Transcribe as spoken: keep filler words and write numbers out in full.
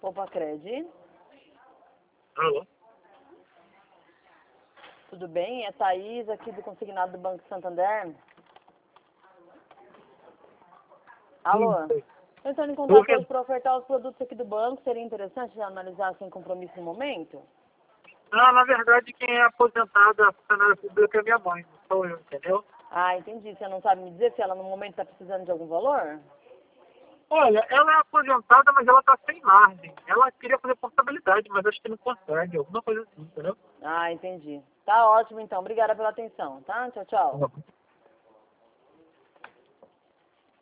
Opa, Cred. Alô? Tudo bem? É Thaís, aqui do consignado do Banco Santander. Alô? Sim. Eu estou em Tô contato ouvindo. hoje para ofertar os produtos aqui do banco. Seria interessante analisar sem compromisso no momento? Não, na verdade, quem é aposentada, a funcionária pública é minha mãe, não sou eu, entendeu? Ah, entendi. Você não sabe me dizer se ela no momento está precisando de algum valor? Olha, ela é aposentada, mas ela tá sem margem. Ela queria fazer portabilidade, mas acho que não consegue, alguma coisa assim, entendeu? Ah, entendi. Tá ótimo então. Obrigada pela atenção, tá? Tchau, tchau.